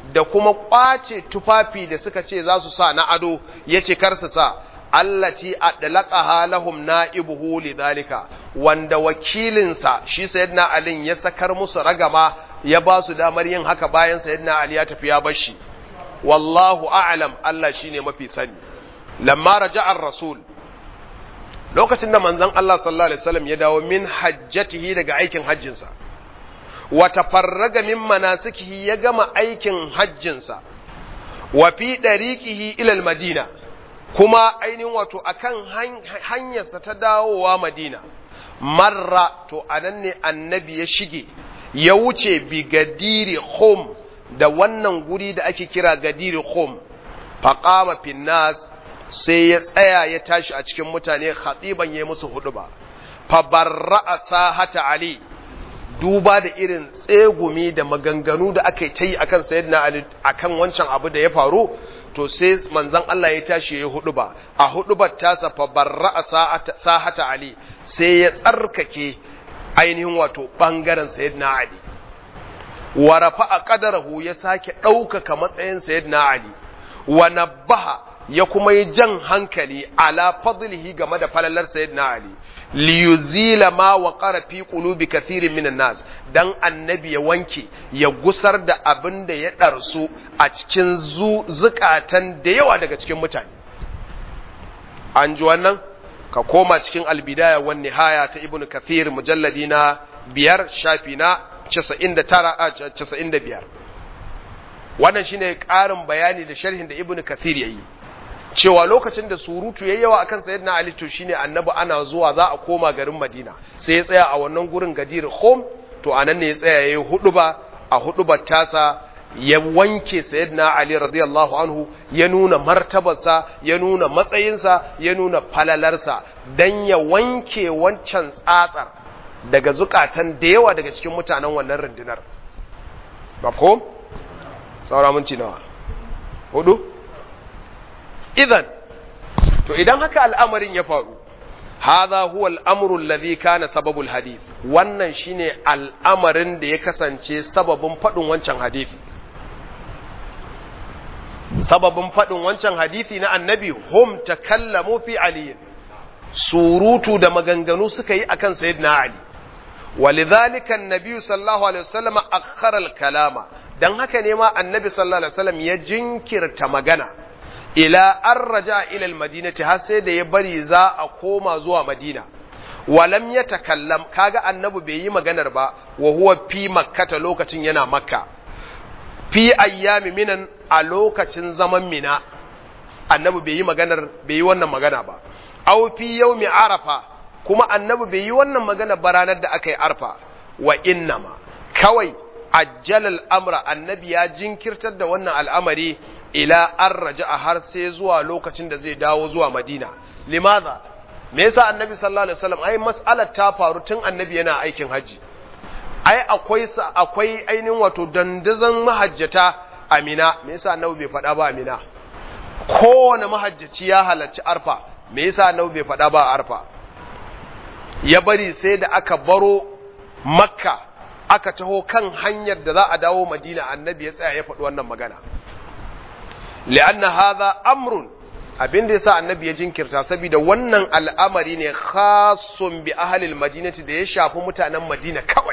da kuma kwace tufafi da suka ce za su sa na ado yace kar su sa allati adlaqaha lahum na'ibuhu lidhalika wanda wakilinsa shi sayyidina Ali ya sakar musu ragama ya ba su damar yin haka bayan sayyidina Ali ya tafi ya bashi wallahu a'lam Allah shine mafi sani lamma raja'a ar-rasul lokacin da manzon Allah sallallahu alaihi wasallam ya dawo min hajjatihi daga aikin hajjinsa wa tafarraga min manasikihi ya gama aikin hajjinsa wa fi dariqihi ila al-madina kuma ainihin wato akan hanyarsa ta dawowa Madina marra to anan ne annabi ya shige ya wuce bi gadiri khum da wannan guri da ake kira gadiri khum faqama fin nas sai ya tsaya ya tashi a cikin mutane khatiban yayi musu huduba fa barra'a sahata Ali duba da irin tsegumi da maganganu da aka yi akan sayyidina Ali akan wancan abu da ya faru to sai manzon Allah ya tashi yayi huduba a hudubar tasa fa barra'a sahata Ali sai ya tsarkake ainihin wato bangaren sayyidina Ali wa rafa'a qadarahu ya sake ɗaukaka matsayin sayyidina Ali wa nabbaha ya kuma yi jan hankali ala fadlihi game da falalar sayyidina Ali li yuzila ma waqara fi qulubi kathirin minan nas dan annabi ya wanke ya gusar da abin da ya darsu a cikin zukatan da yawa daga cikin mutane an ji wannan ka koma cikin albidaya wan nihaya ta ibnu kathir mujalladi na 5 shafi na 95 wannan shine ƙarin bayani da sharhin da ibnu kathir yayi cewa lokacin da surutu yayi yawa akan sayyidina Ali to shine annabi ana zuwa za a koma garin Madina sai ya tsaya a wannan gurin Gadir Khum to anan ne ya tsaya yayi huduba a hudubar tasa ya wanke sayyidina Ali radiyallahu anhu ya nuna martabarsa ya nuna matsayinsa ya nuna falalarsa dan ya wanke wancan tsatsar daga zukatan da yawa daga cikin mutanen wannan rundunar mafhum saura minti nawa hudu idan to idan haka al'amarin ya faru hadha huwa al'amru alladhi kana sababul hadith wannan shine al'amarin da ya kasance sababin fadin wancan hadisi sababin fadin wancan hadisi na annabi hum takallamu fi ali surutu da maganganu suka yi akan sayyidina ali walidhalika an-nabi sallallahu alaihi wasallam akhara al-kalama dan haka ne ma annabi sallallahu alaihi wasallam ya jinkirta magana ila an raja ila al-madinati har sai da ya bari za a koma zuwa madina walam yatakallam kaga annabi bai yi maganar ba wa huwa fi makkata lokacin yana makka fi ayyami minan a lokacin zaman mina annabi bai yi wannan magana ba aw fi yawmi arafa kuma annabi bai yi wannan magana ba ranar da aka yi arfa wa innama kawai ajjalal amra annabi ya jinkirtar da wannan al'amari ila an raja'a har sai zuwa lokacin da zai dawo zuwa madina limaza me yasa annabi sallallahu alaihi wasallam ai mas'alar ta faru tun annabi yana aikin haji ai akwai ainihin wato dandazon mahajjata amina me yasa annabi bai faɗa ba amina kowane mahajjaci ya halarci arfa me yasa annabi bai faɗa ba arfa ya bari sai da aka baro makka aka taho kan hanyar da za a dawo madina annabi ya tsaya ya faɗi wannan magana li'anna hadha amrun abin da yasa annabi ya jinkirta saboda wannan al'amari ne khassun bi ahli al-madinati da ya shafi mutanen madina kawai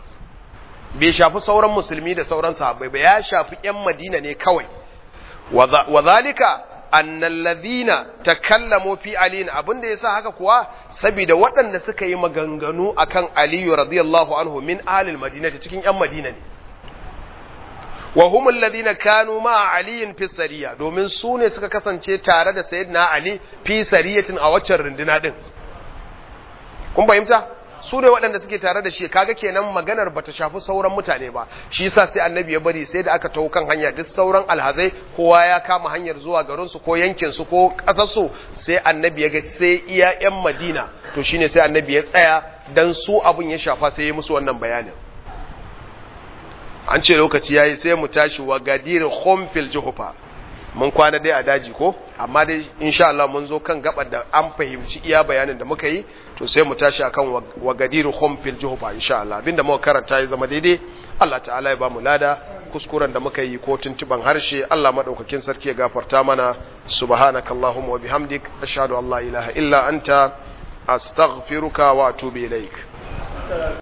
bai shafi sauran musulmi da sauran sahabbai ba ya shafi ƴan madina ne kawai wa zalika annal ladhina takallamu fi ali abinda yasa haka kuwa saboda waɗanda suka yi maganganu akan ali radiyallahu anhu min ahli al-madinati cikin ƴan madina ne wa hum alladhina kanu ma ali fi sariya domin su ne suka kasance tare da sayyidina ali fi sariyatin a waccan runduna din kun fahimta su ne waɗanda suke tare da shi kaga kenan maganar bata shafi sauran mutane ba shi yasa sai annabi ya bari sai da aka tawo kan hanya duk sauran alhazai kowa ya kama hanyar zuwa garin su ko yankin su ko ƙasar su sai annabi ya ga sai iya ƴan Madina to shine sai annabi ya tsaya dan su abun ya shafa sai ya musu wannan bayanin an ce lokaci yayi sai mu tashi wa gadir khumfil juhfa mun kwana dai a daji ko amma dai insha Allah mun zo kan gabar da an fahimci iya bayanin da muka yi to sai mu tashi akan wa gadir khumfil juhfa insha Allah abinda muka karanta ya zama daidai Allah ta'ala ya ba mu lada kuskuren da muka yi ko tuntuban harshe Allah madaukakin sarki ya gafarta mana. Subhanakallahumma wa bihamdik ashhadu an la ilaha illa anta astaghfiruka wa atubu ilaik.